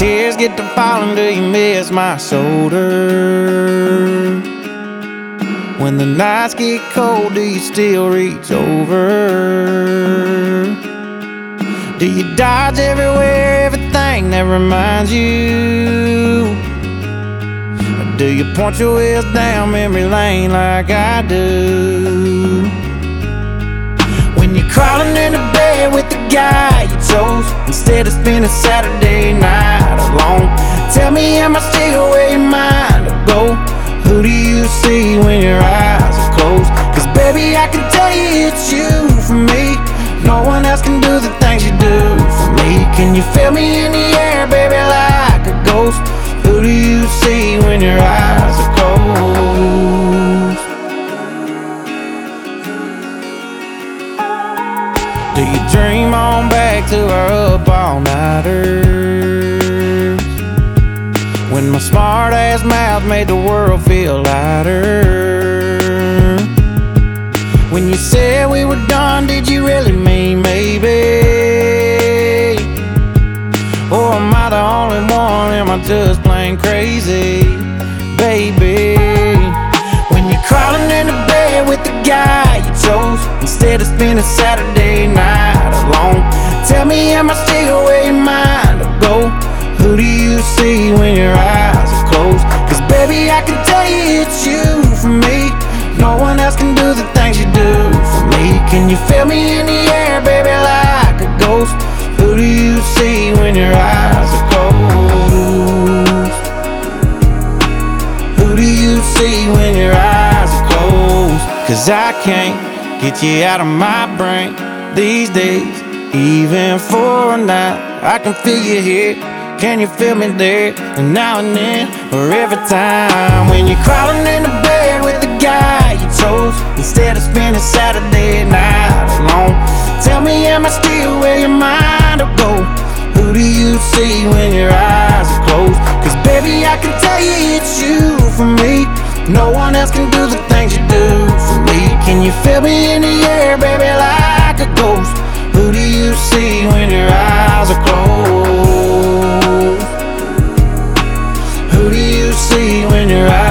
tears get to falling, do you miss my shoulder? When the nights get cold, do you still reach over? Do you dodge everywhere, everything that reminds you? Or do you point your wheels down memory lane like I do? When you're crawling into bed with the guy you chose instead of spending Saturday night alone, tell me, am I still where your mind will go? Who do you see when your eyes are closed? Cause baby, I can tell you it's you for me. No one else can do the things you do for me. Can you feel me in the air, baby, like a ghost? Who do you see when your eyes are closed? Do you dream on back to our up all-nighters? When my smart-ass mouth made the world feel lighter. When you said we were done, did you really mean maybe? Or am I the only one, am I just plain crazy, baby? When you're crawling into bed with the guy you chose instead of spending Saturday night alone, tell me, am I still where your mind will go? Who do you see when your eyes are closed? Cause baby, I can tell you it's you for me. No one else can do the things you do for me. Can you feel me in the air, baby, like a ghost? Who do you see when your eyes are closed? Who do you see when your eyes are closed? Cause I can't get you out of my brain these days. Even for a night, I can feel you here. Can you feel me there? And now and then, or every time, when you're crawling into bed with the guy you chose instead of spending Saturday night alone, tell me, am I still where your mind will go? Who do you see when your eyes are closed? Cause baby, I can tell you it's you for me. No one else can do the things you do for me. Can you feel me in the air, baby, like a ghost? Who do you see when your eyes are closed? Who do you see when your eyes